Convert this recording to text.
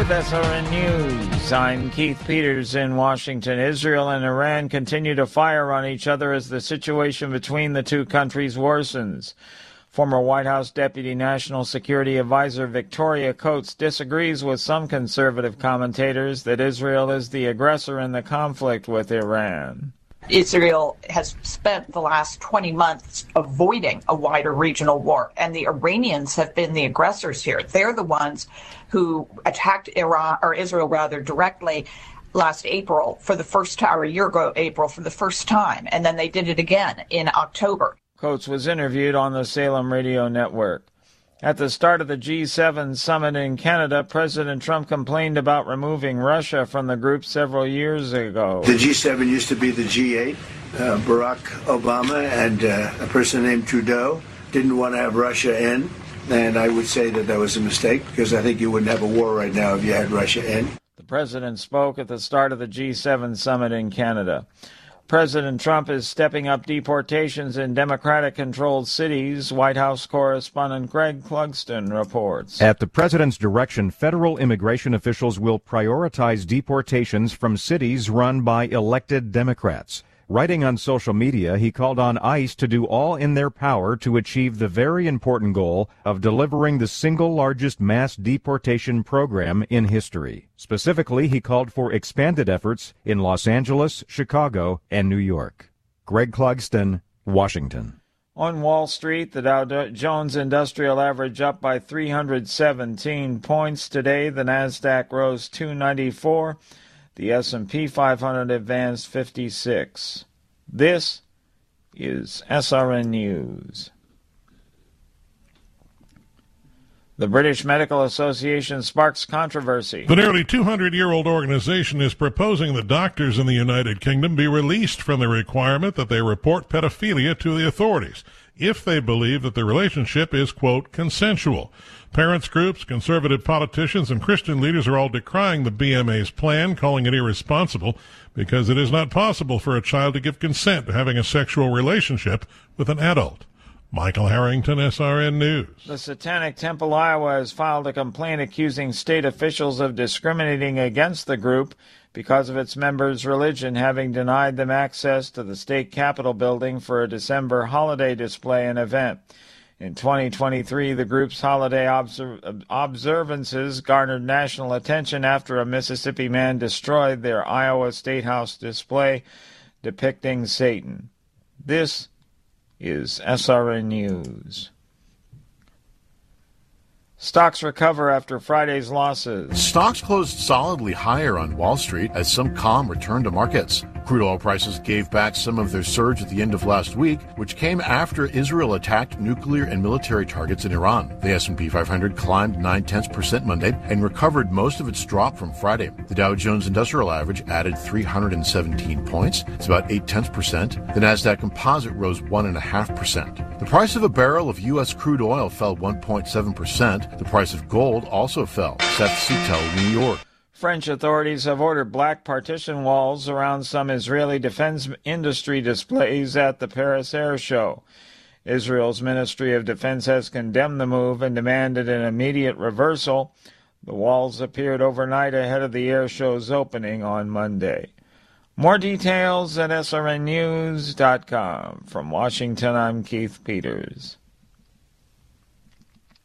with SRN News. I'm Keith Peters in Washington. Israel and Iran continue to fire on each other as the situation between the two countries worsens. Former White House Deputy National Security Advisor Victoria Coates disagrees with some conservative commentators that Israel is the aggressor in the conflict with Iran. Israel has spent the last 20 months avoiding a wider regional war, and the Iranians have been the aggressors here. They're the ones who attacked Israel directly last April for the first time, or a year ago April for the first time, and then they did it again in October. Coates was interviewed on the Salem Radio Network. At the start of the G7 summit in Canada, President Trump complained about removing Russia from the group several years ago. The G7 used to be the G8. Barack Obama and a person named Trudeau didn't want to have Russia in, and I would say that was a mistake, because I think you wouldn't have a war right now if you had Russia in. The president spoke at the start of the G7 summit in Canada. President Trump is stepping up deportations in Democratic-controlled cities. White House correspondent Greg Clugston reports. At the president's direction, federal immigration officials will prioritize deportations from cities run by elected Democrats. Writing on social media, he called on ICE to do all in their power to achieve the very important goal of delivering the single largest mass deportation program in history. Specifically, he called for expanded efforts in Los Angeles, Chicago, and New York. Greg Clugston, Washington. On Wall Street, the Dow Jones Industrial Average up by 317 points today. The Nasdaq rose 294. The S&P 500 advanced 56. This is SRN News. The British Medical Association sparks controversy. The nearly 200-year-old organization is proposing that doctors in the United Kingdom be released from the requirement that they report pedophilia to the authorities if they believe that the relationship is, quote, consensual. Parents groups, conservative politicians, and Christian leaders are all decrying the BMA's plan, calling it irresponsible because it is not possible for a child to give consent to having a sexual relationship with an adult. Michael Harrington, SRN News. The Satanic Temple Iowa has filed a complaint accusing state officials of discriminating against the group because of its members' religion, having denied them access to the state capitol building for a December holiday display and event. In 2023, the group's holiday observances garnered national attention after a Mississippi man destroyed their Iowa State House display depicting Satan. This is SRN News. Stocks recover after Friday's losses. Stocks closed solidly higher on Wall Street as some calm returned to markets. Crude oil prices gave back some of their surge at the end of last week, which came after Israel attacked nuclear and military targets in Iran. The S&P 500 climbed 0.9% Monday and recovered most of its drop from Friday. The Dow Jones Industrial Average added 317 points. It's about 0.8%. The Nasdaq Composite rose 1.5%. The price of a barrel of U.S. crude oil fell 1.7%. The price of gold also fell. Seth Suttel, New York. French authorities have ordered black partition walls around some Israeli defense industry displays at the Paris Air Show. Israel's Ministry of Defense has condemned the move and demanded an immediate reversal. The walls appeared overnight ahead of the air show's opening on Monday. More details at srnnews.com. From Washington, I'm Keith Peters.